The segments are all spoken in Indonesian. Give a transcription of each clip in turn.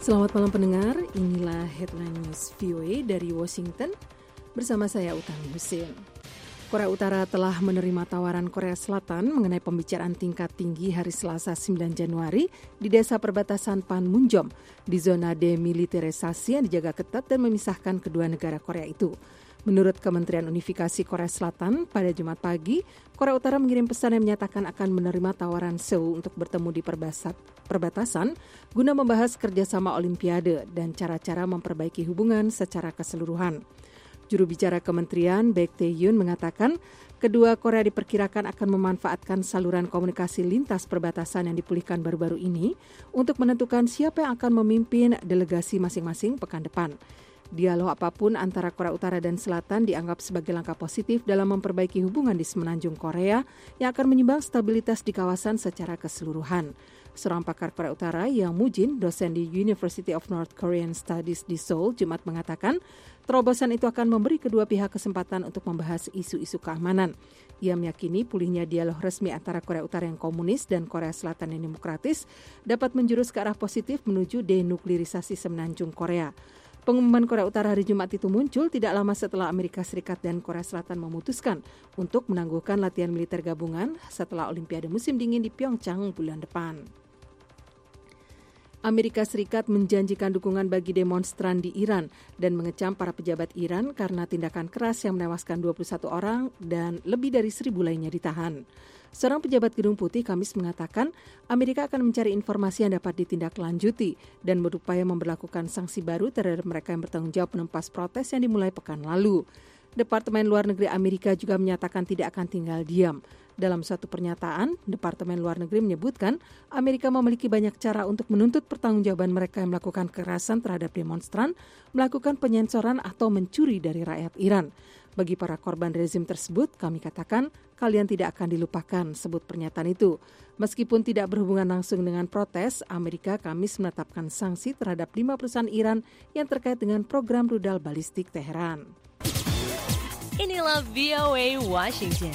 Selamat malam pendengar, inilah Headline News VOA dari Washington bersama saya Utami Husin. Korea Utara telah menerima tawaran Korea Selatan mengenai pembicaraan tingkat tinggi hari Selasa 9 Januari di desa perbatasan Panmunjom di zona demilitarisasi yang dijaga ketat dan memisahkan kedua negara Korea itu. Menurut Kementerian Unifikasi Korea Selatan, pada Jumat pagi, Korea Utara mengirim pesan yang menyatakan akan menerima tawaran Seoul untuk bertemu di perbatasan guna membahas kerjasama Olimpiade dan cara-cara memperbaiki hubungan secara keseluruhan. Juru bicara Kementerian, Baek Tae-yoon, mengatakan kedua Korea diperkirakan akan memanfaatkan saluran komunikasi lintas perbatasan yang dipulihkan baru-baru ini untuk menentukan siapa yang akan memimpin delegasi masing-masing pekan depan. Dialog apapun antara Korea Utara dan Selatan dianggap sebagai langkah positif dalam memperbaiki hubungan di semenanjung Korea yang akan menyumbang stabilitas di kawasan secara keseluruhan. Seorang pakar Korea Utara, Yang Mujin, dosen di University of North Korean Studies di Seoul, Jumat mengatakan terobosan itu akan memberi kedua pihak kesempatan untuk membahas isu-isu keamanan. Ia meyakini pulihnya dialog resmi antara Korea Utara yang komunis dan Korea Selatan yang demokratis dapat menjurus ke arah positif menuju denuklirisasi semenanjung Korea. Pengumuman Korea Utara hari Jumat itu muncul tidak lama setelah Amerika Serikat dan Korea Selatan memutuskan untuk menangguhkan latihan militer gabungan setelah Olimpiade musim dingin di Pyeongchang bulan depan. Amerika Serikat menjanjikan dukungan bagi demonstran di Iran dan mengecam para pejabat Iran karena tindakan keras yang menewaskan 21 orang dan lebih dari 1.000 lainnya ditahan. Seorang pejabat Gedung Putih Kamis mengatakan Amerika akan mencari informasi yang dapat ditindaklanjuti dan berupaya memberlakukan sanksi baru terhadap mereka yang bertanggung jawab menumpas protes yang dimulai pekan lalu. Departemen Luar Negeri Amerika juga menyatakan tidak akan tinggal diam. Dalam suatu pernyataan, Departemen Luar Negeri menyebutkan Amerika memiliki banyak cara untuk menuntut pertanggungjawaban mereka yang melakukan kekerasan terhadap demonstran, melakukan penyensoran atau mencuri dari rakyat Iran. Bagi para korban rezim tersebut, kami katakan kalian tidak akan dilupakan, sebut pernyataan itu. Meskipun tidak berhubungan langsung dengan protes, Amerika Kamis menetapkan sanksi terhadap 5 perusahaan Iran yang terkait dengan program rudal balistik Teheran. Inilah VOA Washington.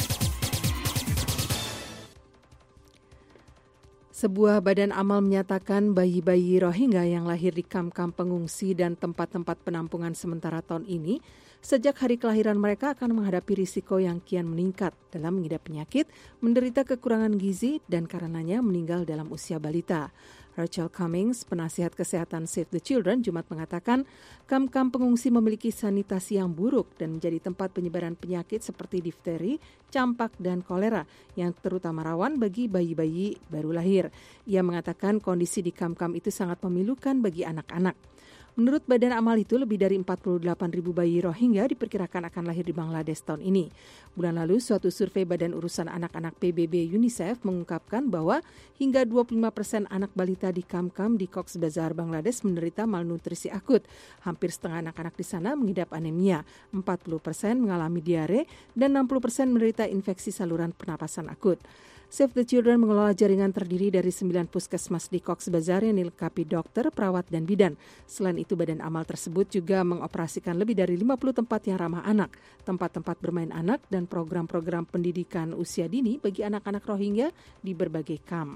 Sebuah badan amal menyatakan bayi-bayi Rohingya yang lahir di kamp-kamp pengungsi dan tempat-tempat penampungan sementara tahun ini, sejak hari kelahiran mereka akan menghadapi risiko yang kian meningkat dalam mengidap penyakit, menderita kekurangan gizi, dan karenanya meninggal dalam usia balita. Rachel Cummings, penasihat kesehatan Save the Children, Jumat mengatakan kamp-kamp pengungsi memiliki sanitasi yang buruk dan menjadi tempat penyebaran penyakit seperti difteri, campak, dan kolera yang terutama rawan bagi bayi-bayi baru lahir. Ia mengatakan kondisi di kamp-kamp itu sangat memilukan bagi anak-anak. Menurut Badan Amal itu, lebih dari 48.000 bayi Rohingya diperkirakan akan lahir di Bangladesh tahun ini. Bulan lalu, suatu survei Badan Urusan Anak-anak PBB UNICEF mengungkapkan bahwa hingga 25% anak balita di kamp-kamp di Cox's Bazar, Bangladesh menderita malnutrisi akut. Hampir setengah anak-anak di sana mengidap anemia, 40% mengalami diare, dan 60% menderita infeksi saluran pernapasan akut. Save the Children mengelola jaringan terdiri dari 9 puskesmas di Cox's Bazar yang dilengkapi dokter, perawat, dan bidan. Selain itu, Badan Amal tersebut juga mengoperasikan lebih dari 50 tempat yang ramah anak, tempat-tempat bermain anak, dan program-program pendidikan usia dini bagi anak-anak Rohingya di berbagai kamp.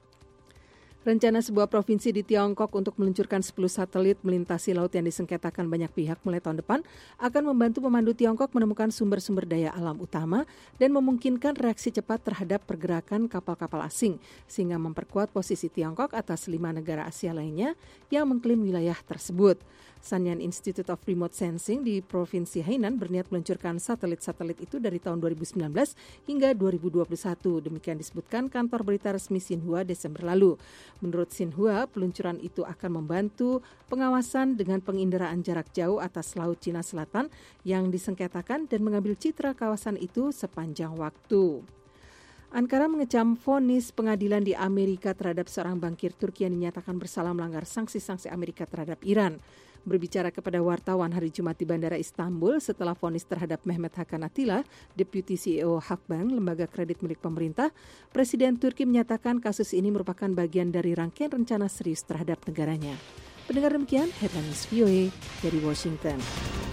Rencana sebuah provinsi di Tiongkok untuk meluncurkan 10 satelit melintasi laut yang disengketakan banyak pihak mulai tahun depan akan membantu pemandu Tiongkok menemukan sumber-sumber daya alam utama dan memungkinkan reaksi cepat terhadap pergerakan kapal-kapal asing, sehingga memperkuat posisi Tiongkok atas 5 negara Asia lainnya yang mengklaim wilayah tersebut. Sanyan Institute of Remote Sensing di Provinsi Hainan berniat meluncurkan satelit-satelit itu dari tahun 2019 hingga 2021. Demikian disebutkan kantor berita resmi Xinhua Desember lalu. Menurut Xinhua, peluncuran itu akan membantu pengawasan dengan penginderaan jarak jauh atas Laut Cina Selatan yang disengketakan dan mengambil citra kawasan itu sepanjang waktu. Ankara mengecam vonis pengadilan di Amerika terhadap seorang bankir Turki yang dinyatakan bersalah melanggar sanksi-sanksi Amerika terhadap Iran. Berbicara kepada wartawan hari Jumat di Bandara Istanbul setelah vonis terhadap Mehmet Hakan Atilla, Deputi CEO Halkbank, lembaga kredit milik pemerintah, Presiden Turki menyatakan kasus ini merupakan bagian dari rangkaian rencana serius terhadap negaranya. Pendengar demikian, Headline News VOA dari Washington.